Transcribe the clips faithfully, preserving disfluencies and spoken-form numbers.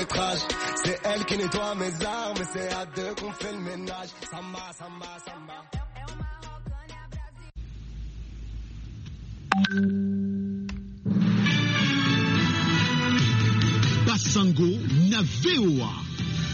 métrage. C'est elle qui nettoie mes armes, et c'est à deux qu'on fait le ménage. Samba, samba, samba. Basango na V O A.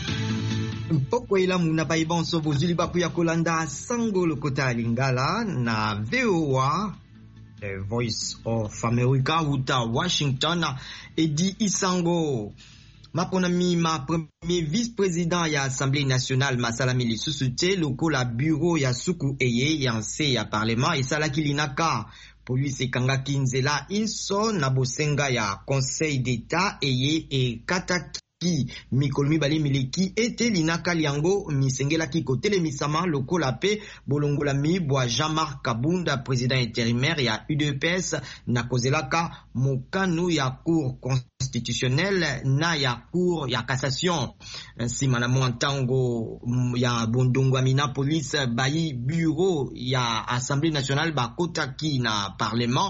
Mpoko ilamu na baibanso bozuli baku ya kolanda Sango lokota lingala na V O A, The Voice of America, uta Washington. Edi Isango maponami ma premier vice-président ya Assemblée nationale Masalami lisusu te lokola bureau ya suku eye ya nse ya parlement esalaki linaka. Police ekangaki nzela inso na bosenga ya Conseil d'État eye e kataki mikolo mibale mileki ete linaka liango misengelaki kotelemisama lokola pe bolongola mibwa Jean-Marc Kabunda, président intérimaire ya U D P S, na kozelaka mokanu ya cour constitutionnelle na ya cour ya cassation. Nsima na mwantango ya bondongo amina police bayi bureau ya Assemblée nationale bakotaki na parlement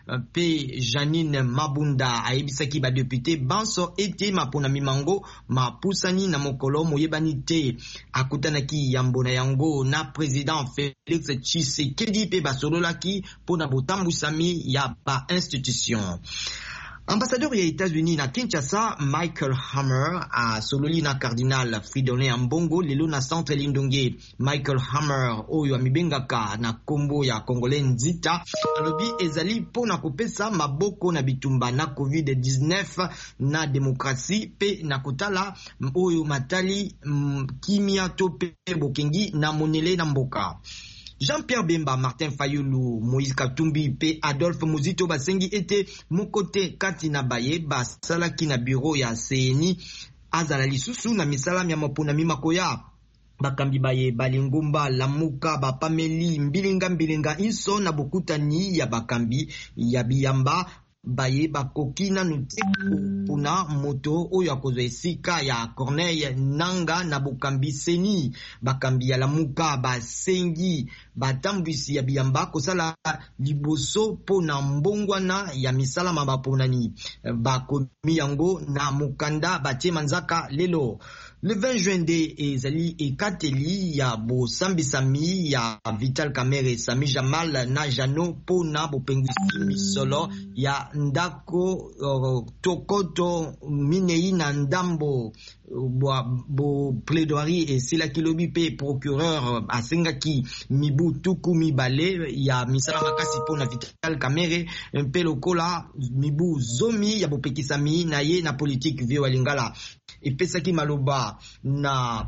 pe Janine Mabunda aebisaki ba député banso ete maponami mango mapusani na mokolo moyebani te akutanaki yambo na yango na président Félix Tshisekedi pe basololaki pona botambusami ya ba institution. Ambassadeur ya États-Unis na Kinshasa Michael Hammer a sololi na cardinal Fridolin Ambongo lelo na centre Lindonge. Michael Hammer oyo amibengaka na kombo ya Congolais Nzita alobi ezali pona kopesa maboko na bitumba na covid dix-neuf na demokrasi pe na kotala oyo matali mm, kimia to pe bokengi na monele na mboka. Jean-Pierre Bemba, Martin Fayulu, Moïse Katumbi pe Adolphe Muzito basengi ete mukote kati na baye basalaki na bureau ya C N I azala lisusu na misala ya mapona mimakoya. Bakambi baye balingumba lamuka bapameli mbilinga mbilinga inso na bokutani ya bakambi ya biyamba baye bakokina nuteku puna moto oyo akozwa esika ya Corneille Nanga na bokambi seni. Bakambi ya lamuka basengi batambwisi ya biyamba kosala liboso pona mbongwana ya misala mabaponani bakomi yango na mukanda batie manzaka lelo. Le vingt juin de ezali ekateli ya bosambisami ya Vital Kamerhe Sami Jamal na Jano pona bopengwisi misolo ya ndako uh, tokoto minei na ndambo bo, bo plaidoirie esila kilobi pe procureur asengaki mibu tuku mibale ya misala makasi pona Vital Kamerhe mpe lokola mibu zomi ya bopekisami na ye na politique vio alingala. Epesaki maloba na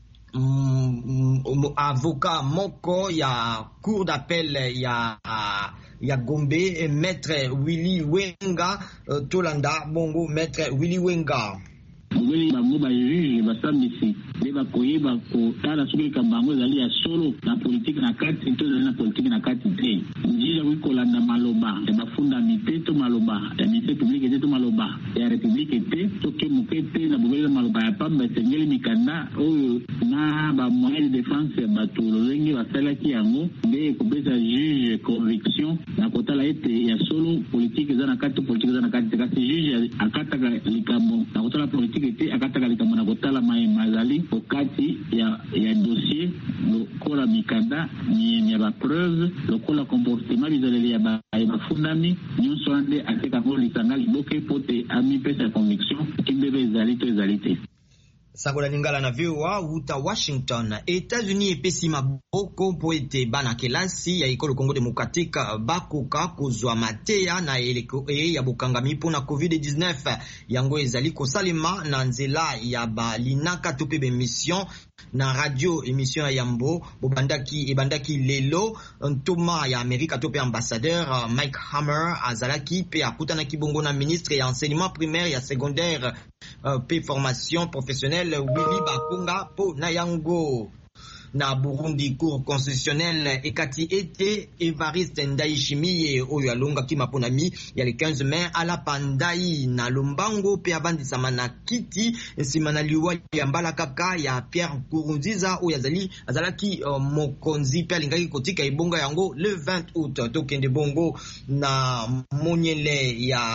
mm, avocat moko ya cour d'appel ya ya Gombe, maître Willy Wenga uh, Tolanda bongo maître Willy Wenga Wili bango ba juge basambisi de ba koyeba ko tala soki kambango ezali ya solo na politique na kati to na politique na kati te njila wikolanda maloba ya bafundamite to maloba ya mise publique te to maloba ya republique te to ke mokete na bobela maloba ya pamba sengeli mikanda oyo na ba moyen de défense ya bato lolengi basalaki yango nde kopesa juge conviction na kotala ete ya solo politique eza na kati politique eza na kati kasi juge akataka likambo na kotala politique ete akataka likambo na kotala mazali okati ya ya dossier lokola mikanda ni ya ba preuve lokola comportement bizaleli ya ba bafundami nyonso ande akeka ngo lisanga liboke pote ami pesa conviction kimbebe ezali to ezali te. Sangola lingala na V O A uta Washington. États-Unis epesi maboko po ete bana kelasi ya ekolo Congo démocratique bakoka kozwa mateya na eleko e ya bokangami pona covid dix-neuf yango ezali kosalema na nzela ya balinaka to pe mission na radio émission ya Yambo bobandaki ebandaki lelo ntoma ya Amerika to pe ambassadeur Mike Hammer azalaki pe akutanaki bongo na ministre ya enseignement primaire ya secondaire uh, pe formation professionnelle Willy Bakunga po na yango. Na Burundi, cour constitutionnelle ekati ete Evariste Ndayishimiye oyo alongaki maponami ya le quinze mai ala pandai na lombango pe avandisama na kiti nsima na liwa ya mbala kaka ya Pierre Nkurunziza oyo azali azalaki uh, mokonzi pe alingaki kotika ebonga yango le vingt août tokende bongo na monyele ya